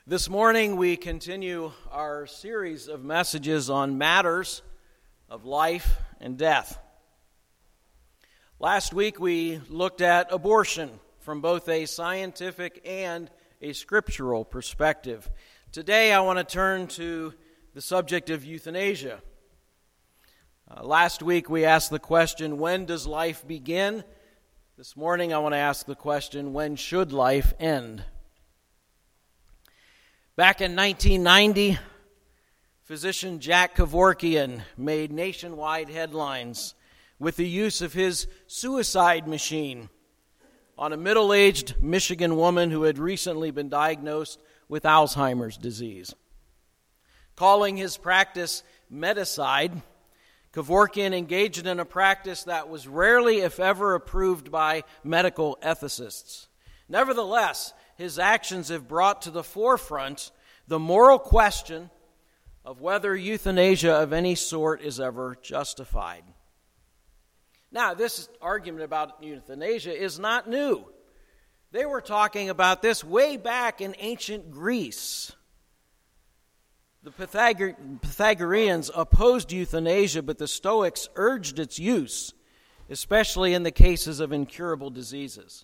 This morning we continue our series of messages on matters of life and death. Last week we looked at abortion from both a scientific and a scriptural perspective. Today I want to turn to the subject of euthanasia. Last week we asked the question, when does life begin? This morning I want to ask the question, when should life end? Back in 1990, physician Jack Kevorkian made nationwide headlines with the use of his suicide machine on a middle-aged Michigan woman who had recently been diagnosed with Alzheimer's disease. Calling his practice Medicide, Kevorkian engaged in a practice that was rarely, if ever, approved by medical ethicists. Nevertheless, his actions have brought to the forefront the moral question of whether euthanasia of any sort is ever justified. Now, this argument about euthanasia is not new. They were talking about this way back in ancient Greece. The Pythagoreans opposed euthanasia, but the Stoics urged its use, especially in the cases of incurable diseases.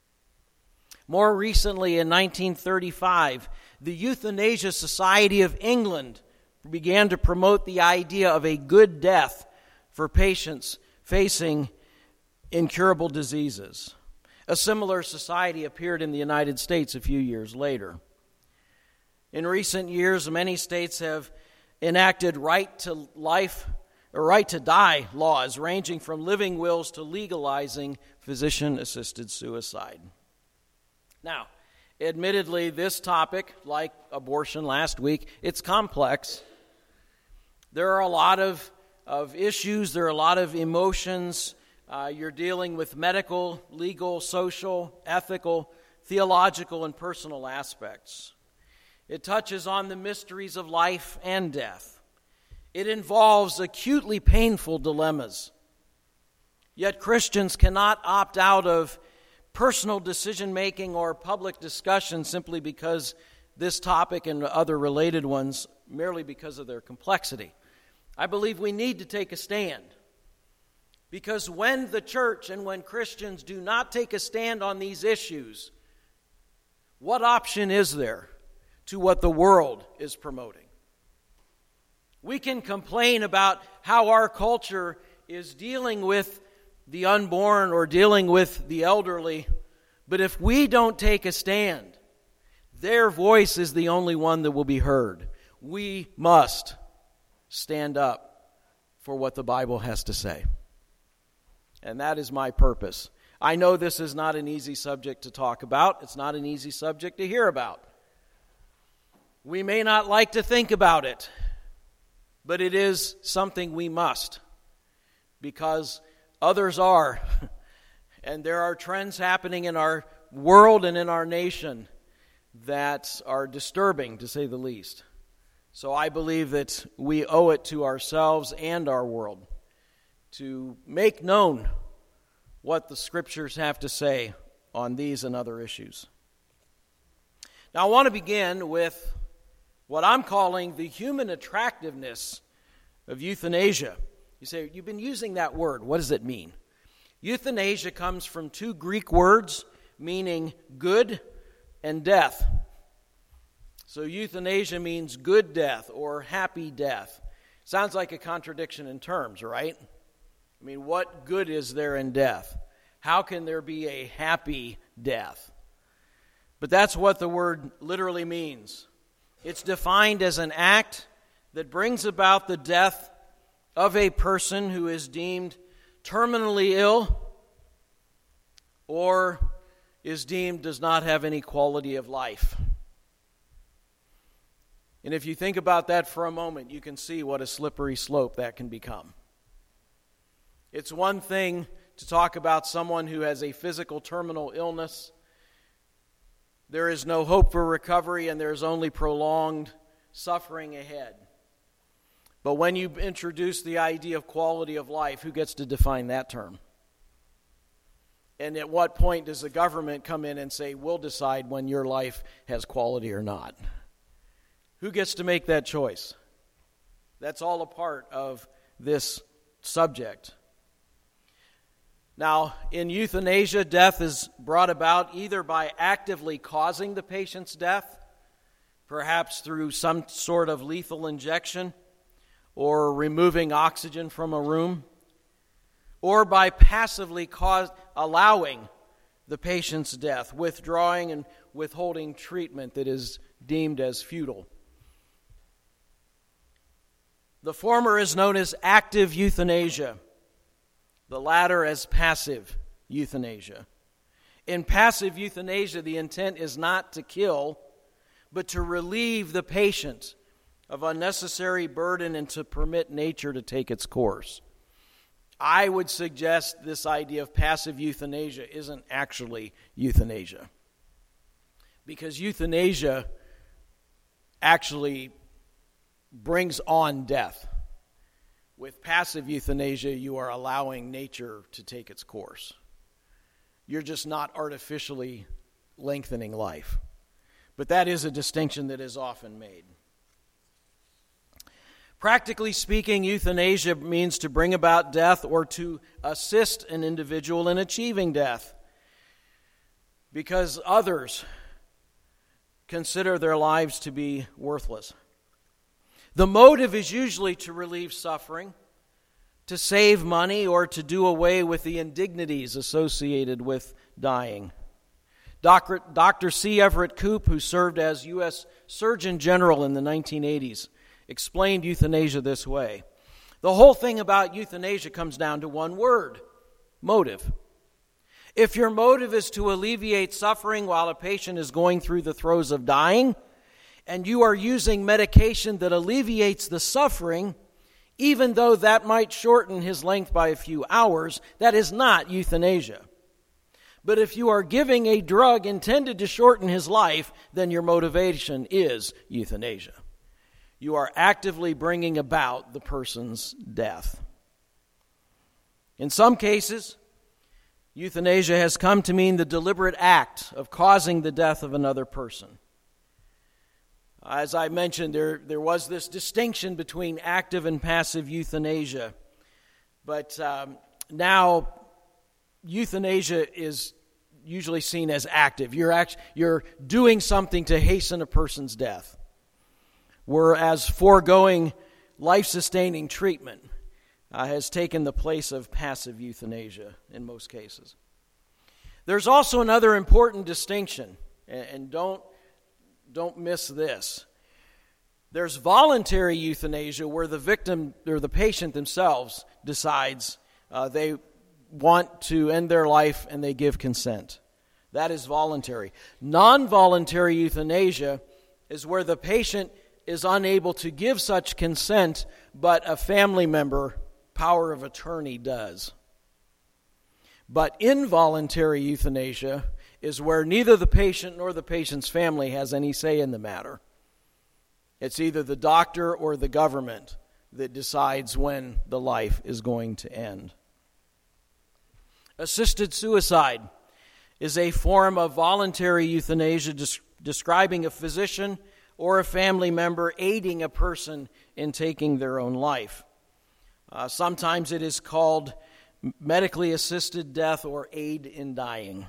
More recently, in 1935, the Euthanasia Society of England began to promote the idea of a good death for patients facing incurable diseases. A similar society appeared in the United States a few years later. In recent years, many states have enacted right to life or right to die laws, ranging from living wills to legalizing physician-assisted suicide. Now, admittedly, this topic, like abortion last week, it's complex. There are a lot of issues, there are a lot of emotions. You're dealing with medical, legal, social, ethical, theological, and personal aspects. It touches on the mysteries of life and death. It involves acutely painful dilemmas. Yet Christians cannot opt out of personal decision-making or public discussion simply because this topic and other related ones, merely because of their complexity. I believe we need to take a stand. Because when the church and when Christians do not take a stand on these issues, what option is there to what the world is promoting? We can complain about how our culture is dealing with the unborn or dealing with the elderly, but if we don't take a stand, their voice is the only one that will be heard. We must stand up for what the Bible has to say. And that is my purpose. I know this is not an easy subject to talk about. It's not an easy subject to hear about. We may not like to think about it, but it is something we must, because others are, and there are trends happening in our world and in our nation that are disturbing, to say the least. So I believe that we owe it to ourselves and our world to make known what the Scriptures have to say on these and other issues. Now I want to begin with what I'm calling the human attractiveness of euthanasia. You say, you've been using that word. What does it mean? Euthanasia comes from two Greek words meaning good and death. So euthanasia means good death or happy death. Sounds like a contradiction in terms, right? I mean, what good is there in death? How can there be a happy death? But that's what the word literally means. It's defined as an act that brings about the death of a person who is deemed terminally ill or is deemed does not have any quality of life. And if you think about that for a moment, you can see what a slippery slope that can become. It's one thing to talk about someone who has a physical terminal illness. There is no hope for recovery and there is only prolonged suffering ahead. But when you introduce the idea of quality of life, who gets to define that term? And at what point does the government come in and say, we'll decide when your life has quality or not? Who gets to make that choice? That's all a part of this subject. Now, in euthanasia, death is brought about either by actively causing the patient's death, perhaps through some sort of lethal injection, or removing oxygen from a room, or by passively allowing the patient's death, withdrawing and withholding treatment that is deemed as futile. The former is known as active euthanasia, the latter as passive euthanasia. In passive euthanasia, the intent is not to kill, but to relieve the patient of unnecessary burden and to permit nature to take its course. I would suggest this idea of passive euthanasia isn't actually euthanasia, because euthanasia actually brings on death. With passive euthanasia, you are allowing nature to take its course. You're just not artificially lengthening life. But that is a distinction that is often made. Practically speaking, euthanasia means to bring about death or to assist an individual in achieving death because others consider their lives to be worthless. The motive is usually to relieve suffering, to save money, or to do away with the indignities associated with dying. Dr. C. Everett Koop, who served as U.S. Surgeon General in the 1980s, explained euthanasia this way. The whole thing about euthanasia comes down to one word: motive. If your motive is to alleviate suffering while a patient is going through the throes of dying, and you are using medication that alleviates the suffering, even though that might shorten his length by a few hours, that is not euthanasia. But if you are giving a drug intended to shorten his life, then your motivation is euthanasia. You are actively bringing about the person's death. In some cases, euthanasia has come to mean the deliberate act of causing the death of another person. As I mentioned, there was this distinction between active and passive euthanasia. But now euthanasia is usually seen as active. You're doing something to hasten a person's death, whereas foregoing life-sustaining treatment has taken the place of passive euthanasia in most cases. There's also another important distinction, and don't miss this. There's voluntary euthanasia, where the victim or the patient themselves decides they want to end their life and they give consent. That is voluntary. Non-voluntary euthanasia is where the patient is unable to give such consent, but a family member, power of attorney, does. But involuntary euthanasia is where neither the patient nor the patient's family has any say in the matter. It's either the doctor or the government that decides when the life is going to end. Assisted suicide is a form of voluntary euthanasia describing a physician or a family member aiding a person in taking their own life. Sometimes it is called medically assisted death or aid in dying.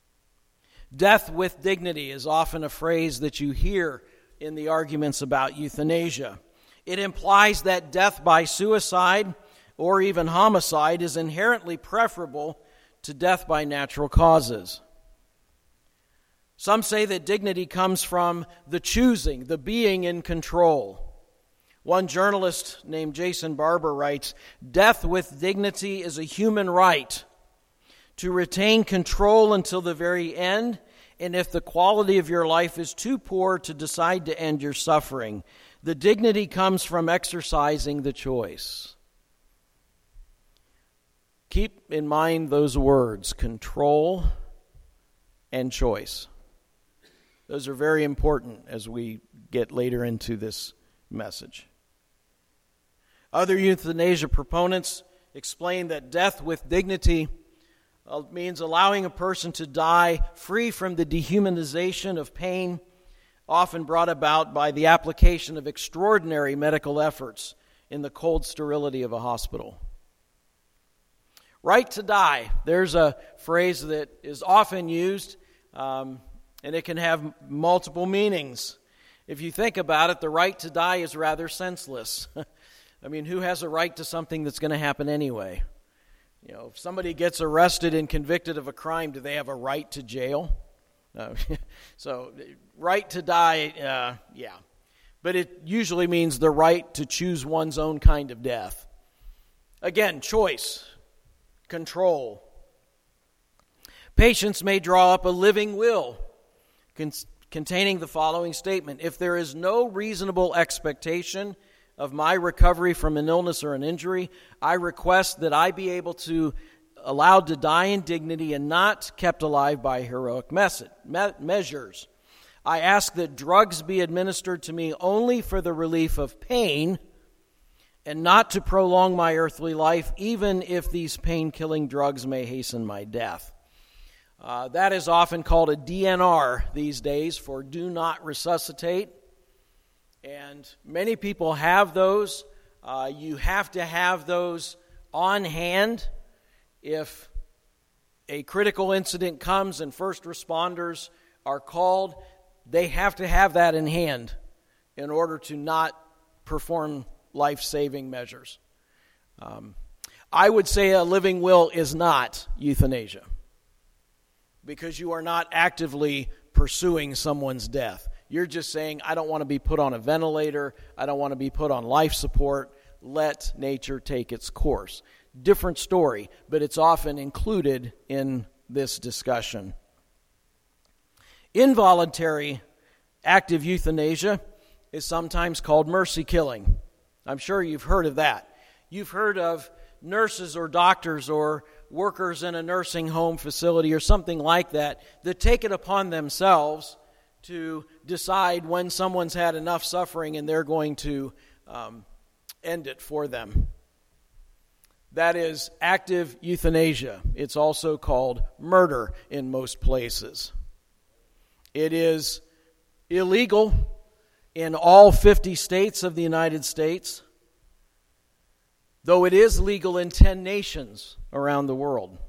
Death with dignity is often a phrase that you hear in the arguments about euthanasia. It implies that death by suicide or even homicide is inherently preferable to death by natural causes. Some say that dignity comes from the choosing, the being in control. One journalist named Jason Barber writes, "Death with dignity is a human right to retain control until the very end, and if the quality of your life is too poor to decide to end your suffering, the dignity comes from exercising the choice." Keep in mind those words, control and choice. Those are very important as we get later into this message. Other euthanasia proponents explain that death with dignity means allowing a person to die free from the dehumanization of pain, often brought about by the application of extraordinary medical efforts in the cold sterility of a hospital. Right to die. There's a phrase that is often used, and it can have multiple meanings. If you think about it, the right to die is rather senseless. I mean, who has a right to something that's going to happen anyway? You know, if somebody gets arrested and convicted of a crime, do they have a right to jail? No. So, right to die, yeah. But it usually means the right to choose one's own kind of death. Again, choice, control. Patients may draw up a living will containing the following statement: if there is no reasonable expectation of my recovery from an illness or an injury, I request that I be allowed to die in dignity and not kept alive by heroic measures. I ask that drugs be administered to me only for the relief of pain and not to prolong my earthly life, even if these pain-killing drugs may hasten my death. That is often called a DNR these days, for do not resuscitate. And many people have those. You have to have those on hand. If a critical incident comes and first responders are called, they have to have that in hand in order to not perform life-saving measures. I would say a living will is not euthanasia, because you are not actively pursuing someone's death. You're just saying, I don't want to be put on a ventilator. I don't want to be put on life support. Let nature take its course. Different story, but it's often included in this discussion. Involuntary active euthanasia is sometimes called mercy killing. I'm sure you've heard of that. You've heard of nurses or doctors or workers in a nursing home facility or something like that take it upon themselves to decide when someone's had enough suffering and they're going to end it for them. That is active euthanasia. It's also called murder in most places. It is illegal in all 50 states of the United States, though it is legal in 10 nations around the world.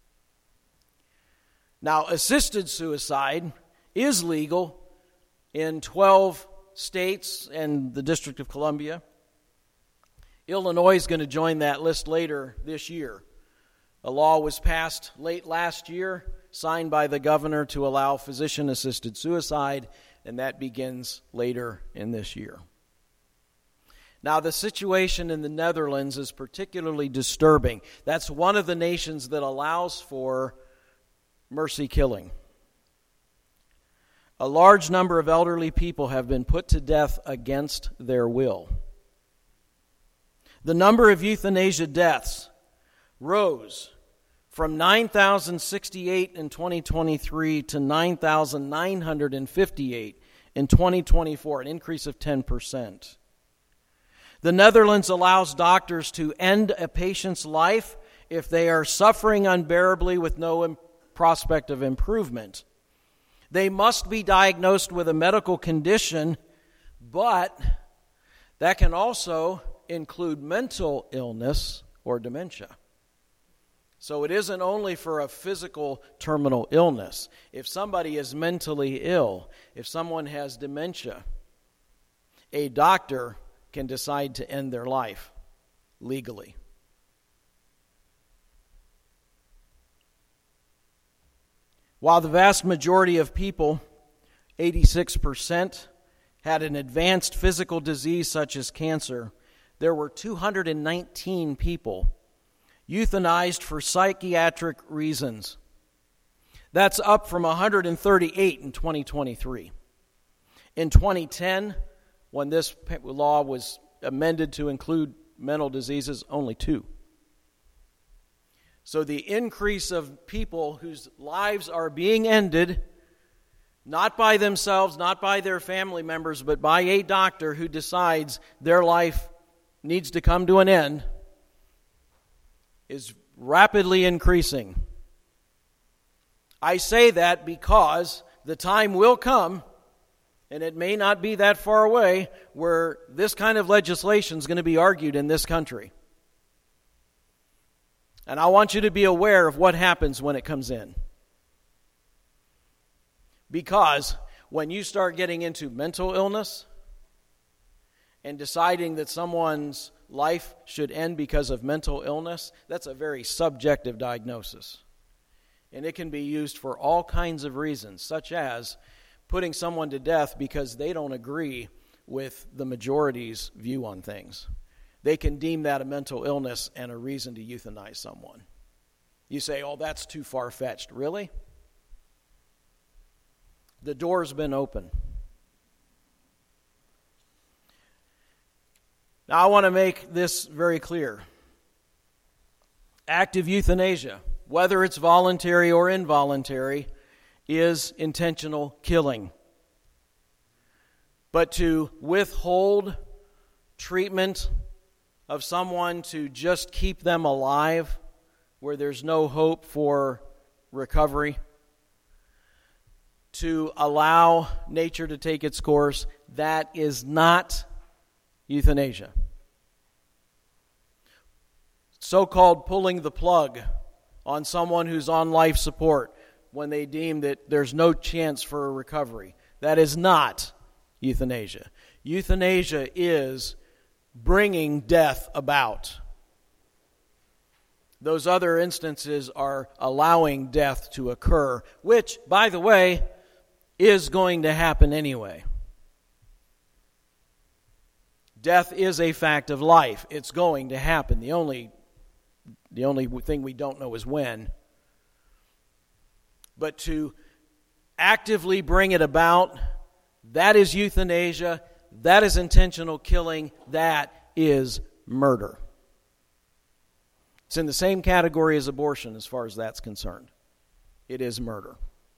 Now, assisted suicide is legal in 12 states and the District of Columbia. Illinois is going to join that list later this year. A law was passed late last year, signed by the governor, to allow physician-assisted suicide, and that begins later in this year. Now, the situation in the Netherlands is particularly disturbing. That's one of the nations that allows for mercy killing. A large number of elderly people have been put to death against their will. The number of euthanasia deaths rose from 9,068 in 2023 to 9,958 in 2024, an increase of 10%. The Netherlands allows doctors to end a patient's life if they are suffering unbearably with no prospect of improvement. They must be diagnosed with a medical condition, but that can also include mental illness or dementia. So it isn't only for a physical terminal illness. If somebody is mentally ill, if someone has dementia, a doctor can decide to end their life legally. While the vast majority of people, 86%, had an advanced physical disease such as cancer, there were 219 people euthanized for psychiatric reasons. That's up from 138 in 2023. In 2010, when this law was amended to include mental diseases, only 2. So the increase of people whose lives are being ended, not by themselves, not by their family members, but by a doctor who decides their life needs to come to an end, is rapidly increasing. I say that because the time will come, And it may not be that far away where this kind of legislation is going to be argued in this country. And I want you to be aware of what happens when it comes in. Because when you start getting into mental illness and deciding that someone's life should end because of mental illness, that's a very subjective diagnosis. And it can be used for all kinds of reasons, such as putting someone to death because they don't agree with the majority's view on things. They can deem that a mental illness and a reason to euthanize someone. You say, oh, that's too far-fetched. Really? The door's been open. Now, I want to make this very clear. Active euthanasia, whether it's voluntary or involuntary, is intentional killing. But to withhold treatment of someone to just keep them alive where there's no hope for recovery, to allow nature to take its course, that is not euthanasia. So-called pulling the plug on someone who's on life support when they deem that there's no chance for a recovery. That is not euthanasia. Euthanasia is bringing death about. Those other instances are allowing death to occur, which, by the way, is going to happen anyway. Death is a fact of life. It's going to happen. The only thing we don't know is when. But to actively bring it about, that is euthanasia, that is intentional killing, that is murder. It's in the same category as abortion as far as that's concerned. It is murder.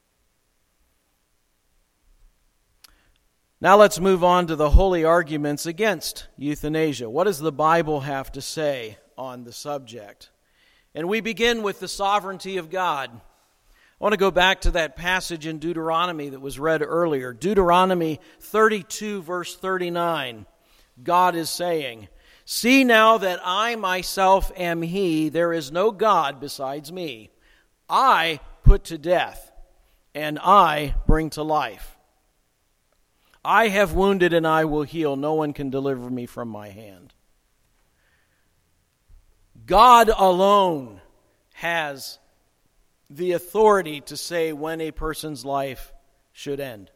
Now let's move on to the holy arguments against euthanasia. What does the Bible have to say on the subject? And we begin with the sovereignty of God. I want to go back to that passage in Deuteronomy that was read earlier. Deuteronomy 32, verse 39. God is saying, "See now that I myself am He, there is no God besides me. I put to death, and I bring to life. I have wounded, and I will heal. No one can deliver me from my hand." God alone has the authority to say when a person's life should end.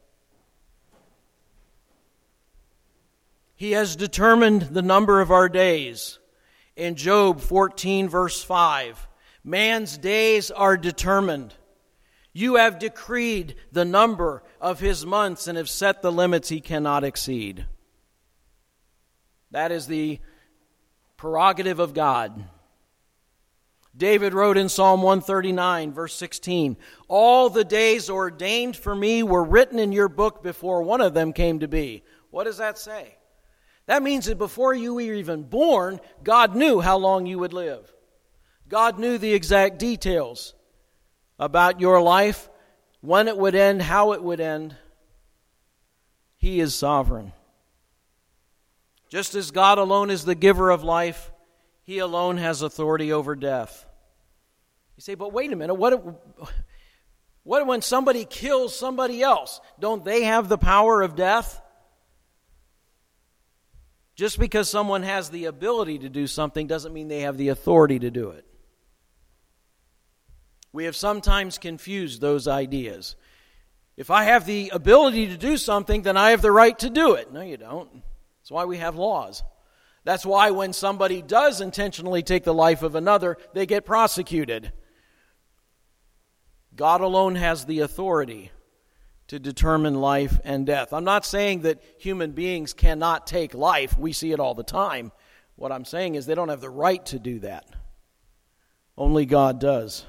He has determined the number of our days. In Job 14, verse 5, man's days are determined. You have decreed the number of his months and have set the limits he cannot exceed. That is the prerogative of God. David wrote in Psalm 139, verse 16, "All the days ordained for me were written in your book before one of them came to be." What does that say? That means that before you were even born, God knew how long you would live. God knew the exact details about your life, when it would end, how it would end. He is sovereign. Just as God alone is the giver of life, He alone has authority over death. You say, but wait a minute, what when somebody kills somebody else? Don't they have the power of death? Just because someone has the ability to do something doesn't mean they have the authority to do it. We have sometimes confused those ideas. If I have the ability to do something, then I have the right to do it. No, you don't. That's why we have laws. That's why when somebody does intentionally take the life of another, they get prosecuted. God alone has the authority to determine life and death. I'm not saying that human beings cannot take life. We see it all the time. What I'm saying is they don't have the right to do that. Only God does.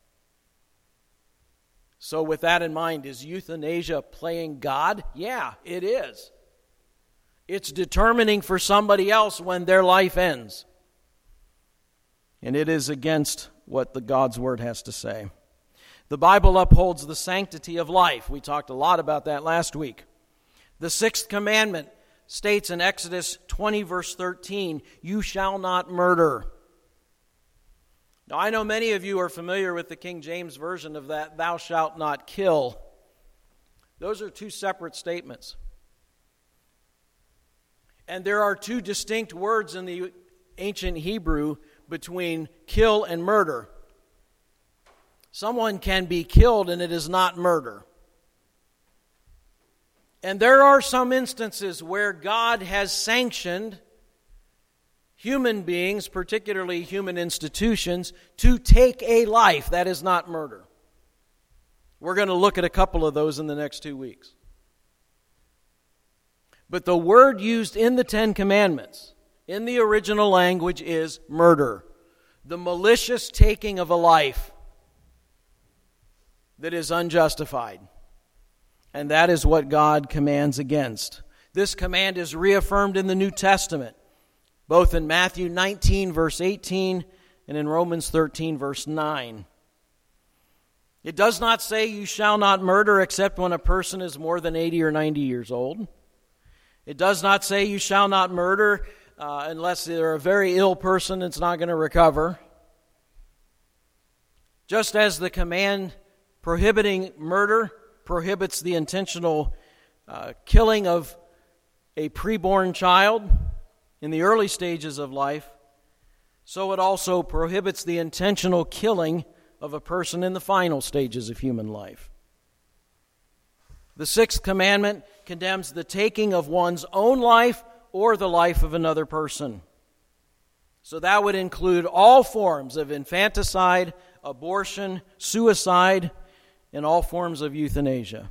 So with that in mind, is euthanasia playing God? Yeah, it is. It's determining for somebody else when their life ends. And it is against what the God's Word has to say. The Bible upholds the sanctity of life. We talked a lot about that last week. The sixth commandment states in Exodus 20, verse 13, "You shall not murder." Now, I know many of you are familiar with the King James Version of that, "Thou shalt not kill." Those are two separate statements. And there are two distinct words in the ancient Hebrew between kill and murder. Someone can be killed and it is not murder. And there are some instances where God has sanctioned human beings, particularly human institutions, to take a life. That is not murder. We're going to look at a couple of those in the next 2 weeks. But the word used in the Ten Commandments, in the original language, is murder. The malicious taking of a life that is unjustified. And that is what God commands against. This command is reaffirmed in the New Testament, both in Matthew 19, verse 18, and in Romans 13, verse 9. It does not say you shall not murder except when a person is more than 80 or 90 years old. It does not say you shall not murder unless they're a very ill person that's not going to recover. Just as the command prohibiting murder prohibits the intentional killing of a preborn child in the early stages of life, so it also prohibits the intentional killing of a person in the final stages of human life. The sixth commandment condemns the taking of one's own life or the life of another person. So that would include all forms of infanticide, abortion, suicide, and all forms of euthanasia.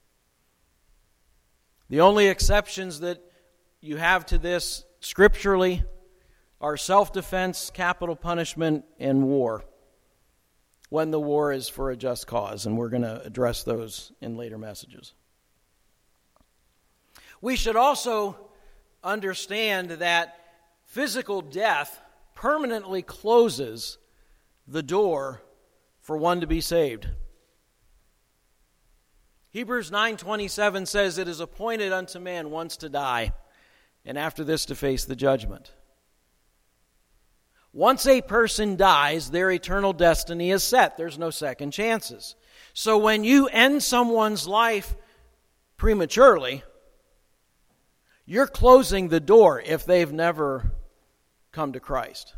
The only exceptions that you have to this scripturally are self-defense, capital punishment, and war, when the war is for a just cause, and we're going to address those in later messages. We should also understand that physical death permanently closes the door for one to be saved. Hebrews 9:27 says, "It is appointed unto man once to die, and after this to face the judgment." Once a person dies, their eternal destiny is set. There's no second chances. So when you end someone's life prematurely, you're closing the door if they've never come to Christ.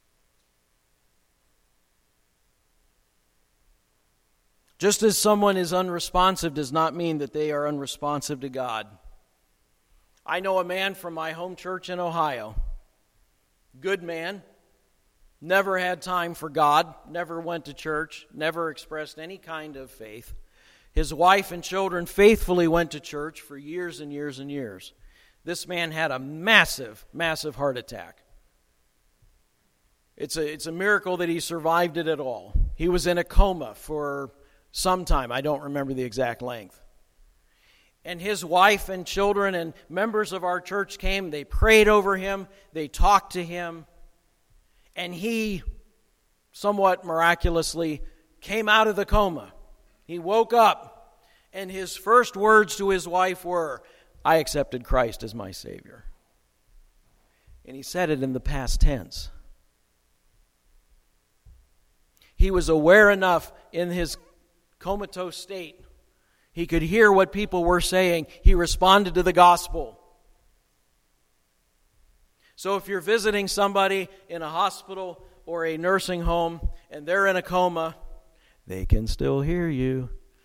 Just as someone is unresponsive does not mean that they are unresponsive to God. I know a man from my home church in Ohio. Good man. Never had time for God. Never went to church. Never expressed any kind of faith. His wife and children faithfully went to church for years and years and years. This man had a massive, massive heart attack. It's a miracle that he survived it at all. He was in a coma for some time. I don't remember the exact length. And his wife and children and members of our church came. They prayed over him. They talked to him. And he, somewhat miraculously, came out of the coma. He woke up. And his first words to his wife were, "I accepted Christ as my Savior." And he said it in the past tense. He was aware enough in his comatose state. He could hear what people were saying. He responded to the gospel. So if you're visiting somebody in a hospital or a nursing home and they're in a coma, they can still hear you.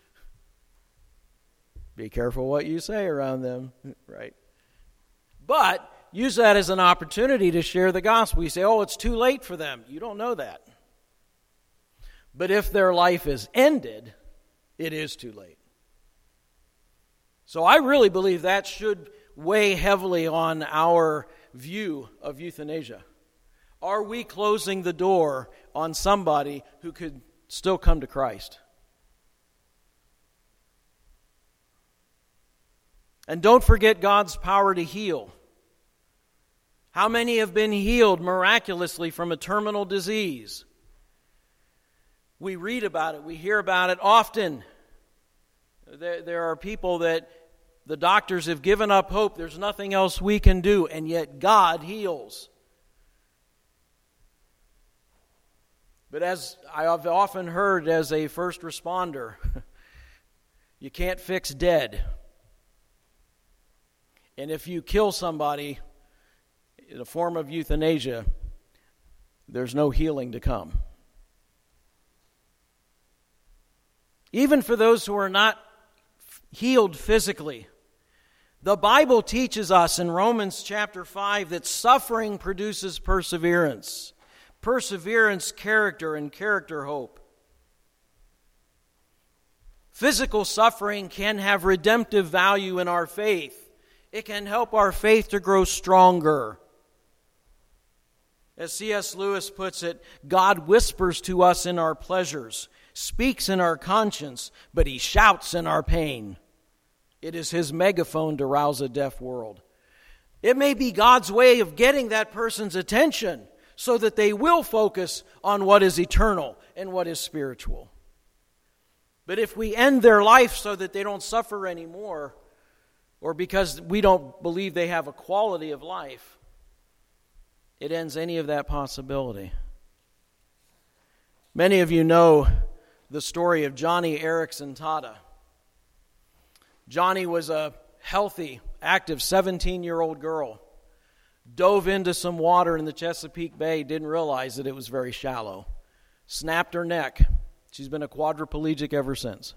Be careful what you say around them, right? But use that as an opportunity to share the gospel. You say, "Oh, it's too late for them." You don't know that. But if their life is ended, it is too late. So I really believe that should weigh heavily on our view of euthanasia. Are we closing the door on somebody who could still come to Christ? And don't forget God's power to heal. How many have been healed miraculously from a terminal disease? We read about it. We hear about it often. There are people that The doctors have given up hope. There's nothing else we can do, and yet God heals. But as I've often heard as a first responder, you can't fix dead. And if you kill somebody in a form of euthanasia, there's no healing to come. Even for those who are not healed physically, the Bible teaches us in Romans chapter 5 that suffering produces perseverance. Perseverance, character, and character, hope. Physical suffering can have redemptive value in our faith. It can help our faith to grow stronger. As C.S. Lewis puts it, God whispers to us in our pleasures, speaks in our conscience, but He shouts in our pain. It is His megaphone to rouse a deaf world. It may be God's way of getting that person's attention so that they will focus on what is eternal and what is spiritual. But if we end their life so that they don't suffer anymore, or because we don't believe they have a quality of life, it ends any of that possibility. Many of you know the story of Johnny Erickson Tada. Johnny was a healthy, active 17-year-old girl. Dove into some water in the Chesapeake Bay, didn't realize that it was very shallow. Snapped her neck. She's been a quadriplegic ever since.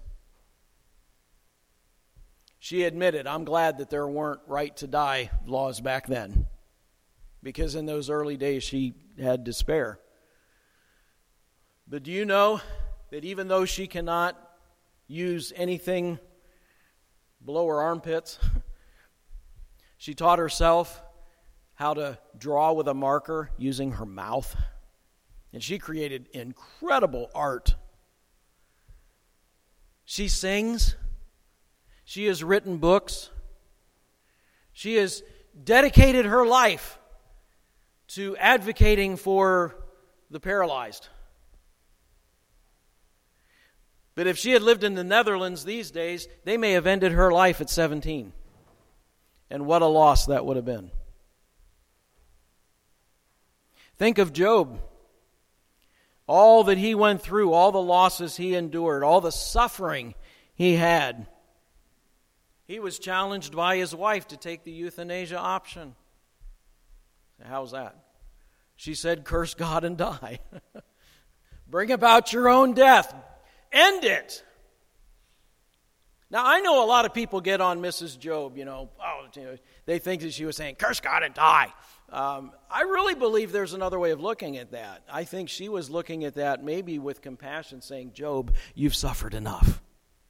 She admitted, I'm glad that there weren't right to die laws back then, because in those early days she had despair. But do you know that even though she cannot use anything below her armpits, she taught herself how to draw with a marker using her mouth. And she created incredible art. She sings. She has written books. She has dedicated her life to advocating for the paralyzed. But if she had lived in the Netherlands these days, they may have ended her life at 17. And what a loss that would have been. Think of Job. All that he went through, all the losses he endured, all the suffering he had. He was challenged by his wife to take the euthanasia option. How's that? She said, curse God and die. Bring about your own death. End it. Now, I know a lot of people get on Mrs. Job, they think that she was saying, curse God and die. I really believe there's another way of looking at that. I think she was looking at that maybe with compassion, saying, Job, you've suffered enough.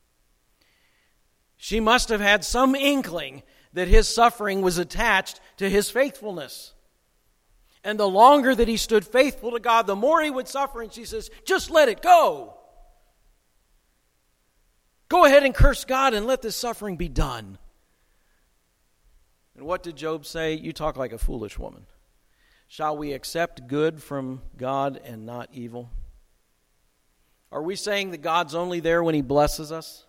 She must have had some inkling that his suffering was attached to his faithfulness. And the longer that he stood faithful to God, the more he would suffer. And she says, just let it go. Go ahead and curse God and let this suffering be done. And what did Job say? You talk like a foolish woman. Shall we accept good from God and not evil? Are we saying that God's only there when He blesses us?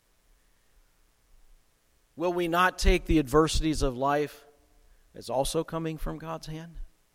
Will we not take the adversities of life as also coming from God's hand?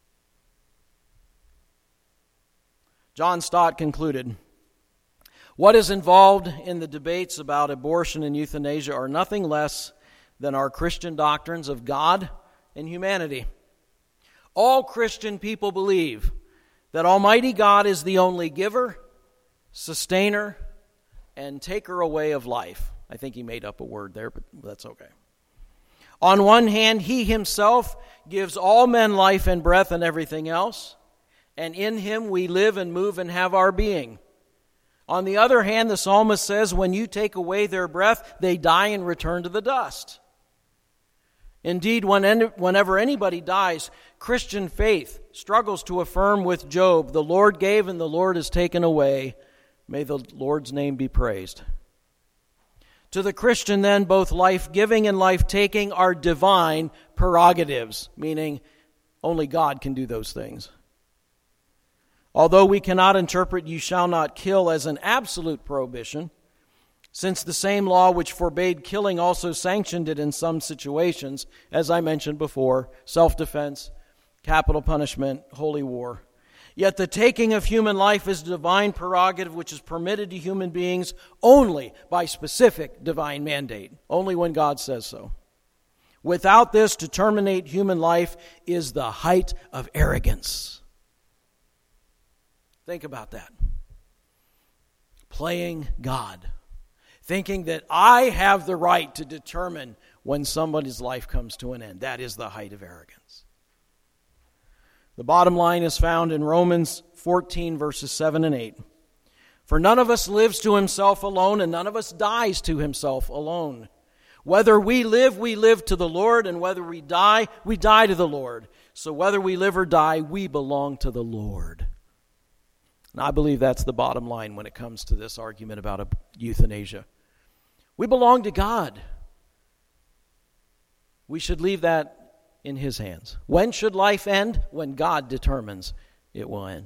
John Stott concluded, what is involved in the debates about abortion and euthanasia are nothing less than our Christian doctrines of God and humanity. All Christian people believe that Almighty God is the only giver, sustainer, and taker away of life. I think he made up a word there, but that's okay. On one hand, He Himself gives all men life and breath and everything else, and in Him we live and move and have our being. On the other hand, the psalmist says, when you take away their breath, they die and return to the dust. Indeed, whenever anybody dies, Christian faith struggles to affirm with Job, the Lord gave and the Lord has taken away. May the Lord's name be praised. To the Christian, then, both life-giving and life-taking are divine prerogatives, meaning only God can do those things. Although we cannot interpret "you shall not kill" as an absolute prohibition, since the same law which forbade killing also sanctioned it in some situations, as I mentioned before, self-defense, capital punishment, holy war. Yet the taking of human life is a divine prerogative which is permitted to human beings only by specific divine mandate, only when God says so. Without this, to terminate human life is the height of arrogance. Think about that. Playing God. Thinking that I have the right to determine when somebody's life comes to an end. That is the height of arrogance. The bottom line is found in Romans 14, verses 7 and 8. For none of us lives to himself alone, and none of us dies to himself alone. Whether we live to the Lord, and whether we die to the Lord. So whether we live or die, we belong to the Lord. And I believe that's the bottom line when it comes to this argument about euthanasia. We belong to God. We should leave that in His hands. When should life end? When God determines it will end.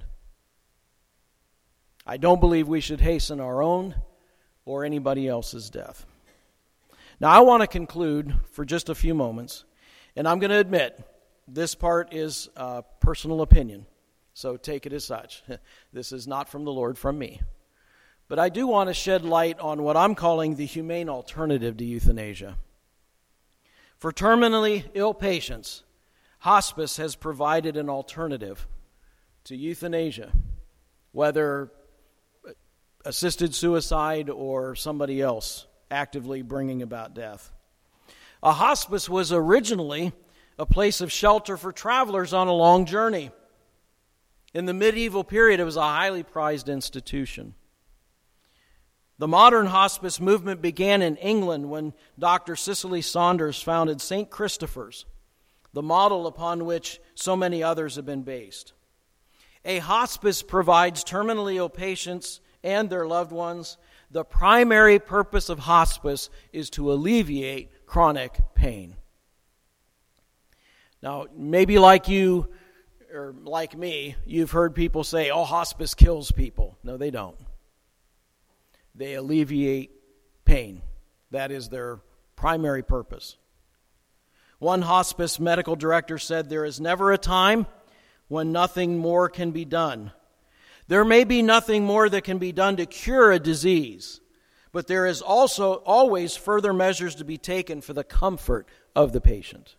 I don't believe we should hasten our own or anybody else's death. Now, I want to conclude for just a few moments, and I'm going to admit this part is personal opinion, so take it as such. This is not from the Lord, from me. But I do want to shed light on what I'm calling the humane alternative to euthanasia. For terminally ill patients, hospice has provided an alternative to euthanasia, whether assisted suicide or somebody else actively bringing about death. A hospice was originally a place of shelter for travelers on a long journey. In the medieval period, it was a highly prized institution. The modern hospice movement began in England when Dr. Cicely Saunders founded St. Christopher's, the model upon which so many others have been based. A hospice provides terminally ill patients and their loved ones. The primary purpose of hospice is to alleviate chronic pain. Now, maybe like you or like me, you've heard people say, oh, hospice kills people. No, they don't. They alleviate pain. That is their primary purpose. One hospice medical director said, there is never a time when nothing more can be done. There may be nothing more that can be done to cure a disease, but there is also always further measures to be taken for the comfort of the patient.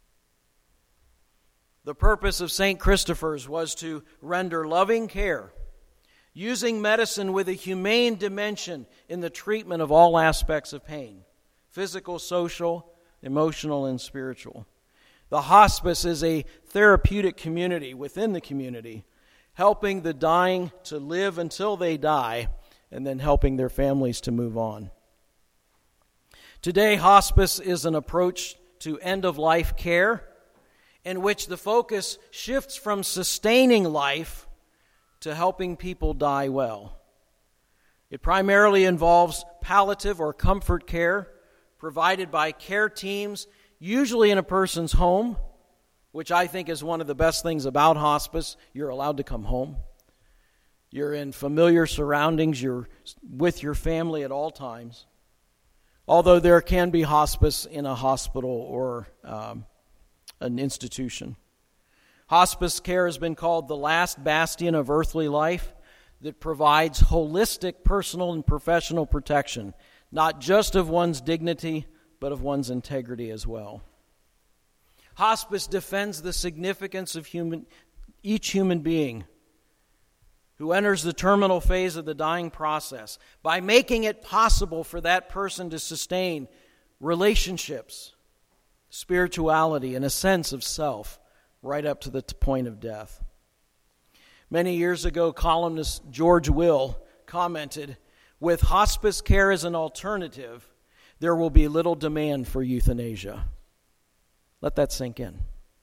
The purpose of St. Christopher's was to render loving care, using medicine with a humane dimension in the treatment of all aspects of pain, physical, social, emotional, and spiritual. The hospice is a therapeutic community within the community, helping the dying to live until they die, and then helping their families to move on. Today, hospice is an approach to end-of-life care in which the focus shifts from sustaining life to helping people die well. It primarily involves palliative or comfort care provided by care teams, usually in a person's home, which I think is one of the best things about hospice. You're allowed to come home. You're in familiar surroundings. You're with your family at all times. Although there can be hospice in a hospital or an institution. Hospice care has been called the last bastion of earthly life that provides holistic personal and professional protection, not just of one's dignity, but of one's integrity as well. Hospice defends the significance of each human being who enters the terminal phase of the dying process by making it possible for that person to sustain relationships, spirituality, and a sense of self right up to the point of death. Many years ago, columnist George Will commented, with hospice care as an alternative, there will be little demand for euthanasia. Let that sink in.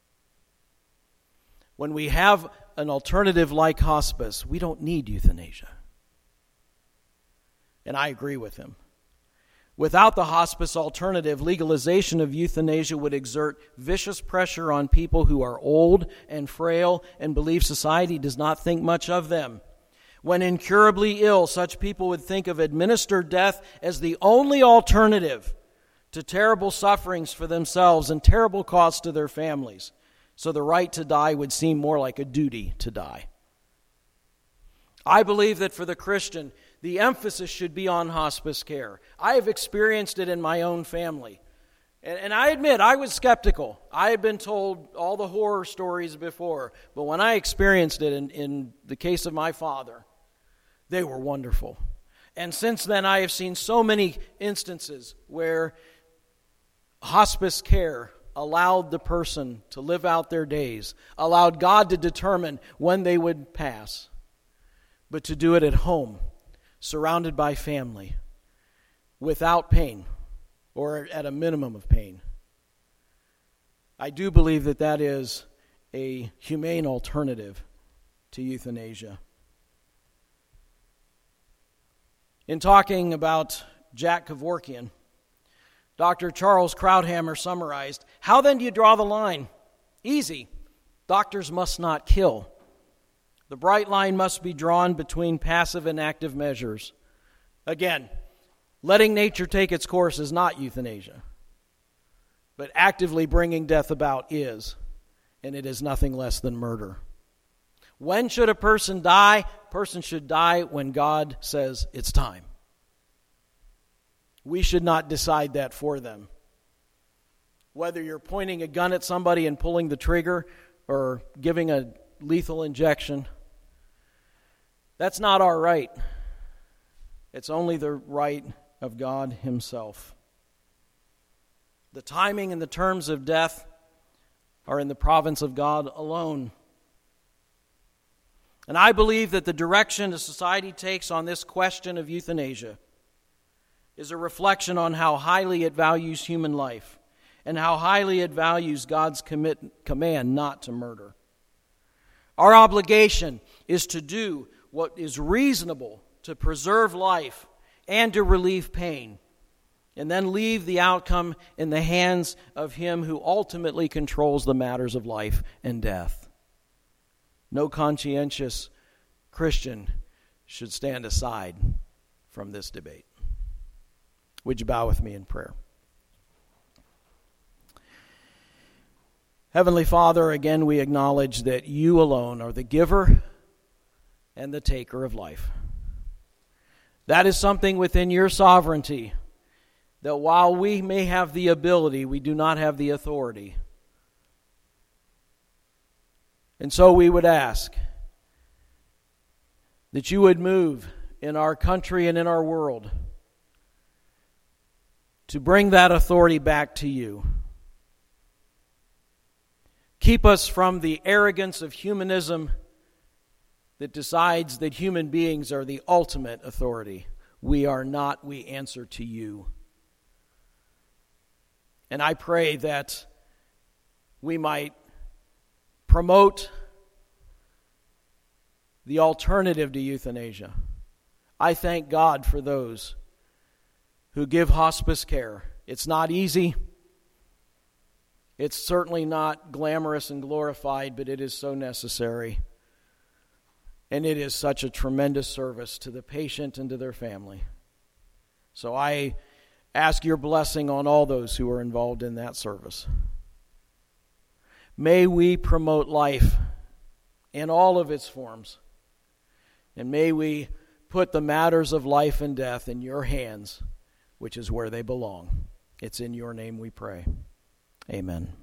When we have an alternative like hospice, we don't need euthanasia. And I agree with him. Without the hospice alternative, legalization of euthanasia would exert vicious pressure on people who are old and frail and believe society does not think much of them. When incurably ill, such people would think of administered death as the only alternative to terrible sufferings for themselves and terrible costs to their families. So the right to die would seem more like a duty to die. I believe that for the Christian, the emphasis should be on hospice care. I have experienced it in my own family. And I admit, I was skeptical. I had been told all the horror stories before. But when I experienced it in the case of my father, they were wonderful. And since then, I have seen so many instances where hospice care allowed the person to live out their days, allowed God to determine when they would pass, but to do it at home, surrounded by family, without pain, or at a minimum of pain. I do believe that that is a humane alternative to euthanasia. In talking about Jack Kevorkian, Dr. Charles Krauthammer summarized, "How then do you draw the line? Easy. Doctors must not kill. The bright line must be drawn between passive and active measures." Again, letting nature take its course is not euthanasia, but actively bringing death about is, and it is nothing less than murder. When should a person die? A person should die when God says it's time. We should not decide that for them. Whether you're pointing a gun at somebody and pulling the trigger or giving a lethal injection, that's not our right. It's only the right of God Himself. The timing and the terms of death are in the province of God alone. And I believe that the direction the society takes on this question of euthanasia is a reflection on how highly it values human life and how highly it values God's command not to murder. Our obligation is to do what is reasonable to preserve life and to relieve pain, and then leave the outcome in the hands of Him who ultimately controls the matters of life and death. No conscientious Christian should stand aside from this debate. Would you bow with me in prayer? Heavenly Father, again we acknowledge that You alone are the giver and the taker of life. That is something within Your sovereignty, that while we may have the ability, we do not have the authority. And so we would ask that You would move in our country and in our world to bring that authority back to You. Keep us from the arrogance of humanism that decides that human beings are the ultimate authority. We are not. We answer to You. And I pray that we might promote the alternative to euthanasia. I thank God for those who give hospice care. It's not easy. It's certainly not glamorous and glorified, but it is so necessary. And it is such a tremendous service to the patient and to their family. So I ask Your blessing on all those who are involved in that service. May we promote life in all of its forms. And may we put the matters of life and death in Your hands, which is where they belong. It's in Your name we pray. Amen.